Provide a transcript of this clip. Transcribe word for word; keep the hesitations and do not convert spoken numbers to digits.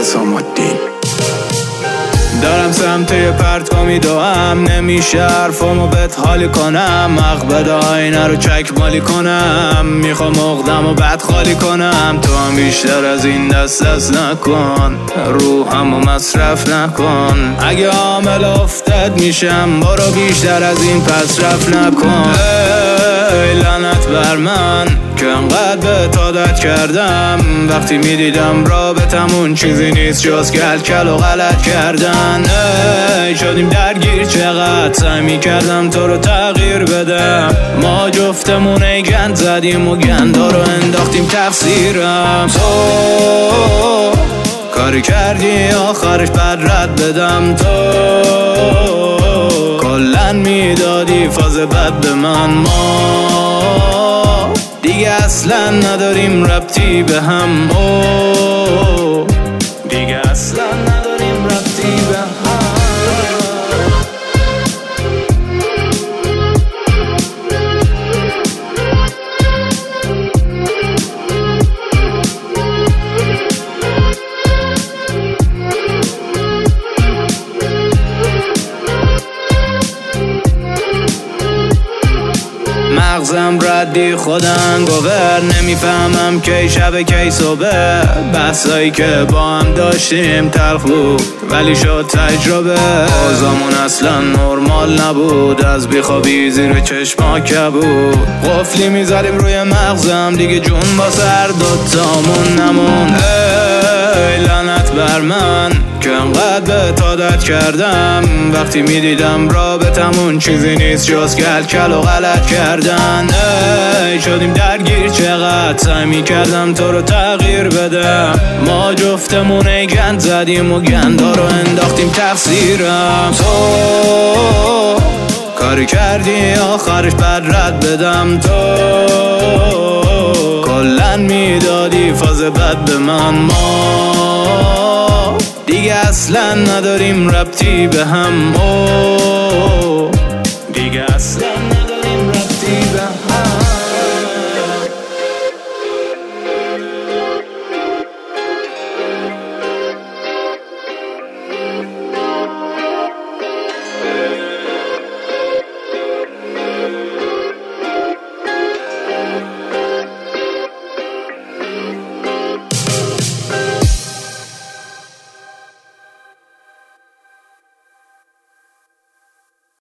حسام‌الدین. دارم سمت یه پرتگاه میدوام، نمیشه حرفامو بهت حالی کنم، عقبد آینه رو چک مالی کنم، میخوام اقدم و بد خالی کنم. تو هم بیشتر از این دست دست نکن، روحمو مصرف نکن، اگه عامل افتاد میشم برو بیشتر از این پس رفت نکن. ای لعنت بر من که انقدر به عادت کردم، وقتی میدیدم رابطمون چیزی نیست جز کل کل و غلط کردن. ای شدیم درگیر، چقدر سعی میکردم تو رو تغییر بدم، ما جفتمون ای گند زدیم و گندا رو انداختیم تقصیرم. تو کاری کردی آخرش بد رد بدم، تو کلن میدادی فاز بد به من، ما دیگه اصلا نداریم ربطی به هم، او دیگه اصلا نداریم ربطی به هم. مغزم ردی خودم گوور، نمیفهمم کی شب کی صبح، بحثایی که با هم داشتیم تلخ بود ولی شد تجربه، اوضاعمون اصلا نرمال نبود، از بیخوابی زیر چشما کبود، قفلی میزدیم روی مغزم دیگه جون با سر دوتامون نمون. ای لعنت بر من که انقدر به عادت کردم، وقتی میدیدم رابطمون چیزی نیست جز کل کل و غلط کردن. ای شدیم درگیر، چقدر سعی میکردم تو رو تغییر بدم، ما جفتمون ای گند زدیم و گندا رو انداختیم تقصیرم. تو کاری کردی آخرش بد رد بدم، تو کلن میدادی فاز بد به من، ما دیگه اصلا نداریم ربطی به هم، او دیگه اصلا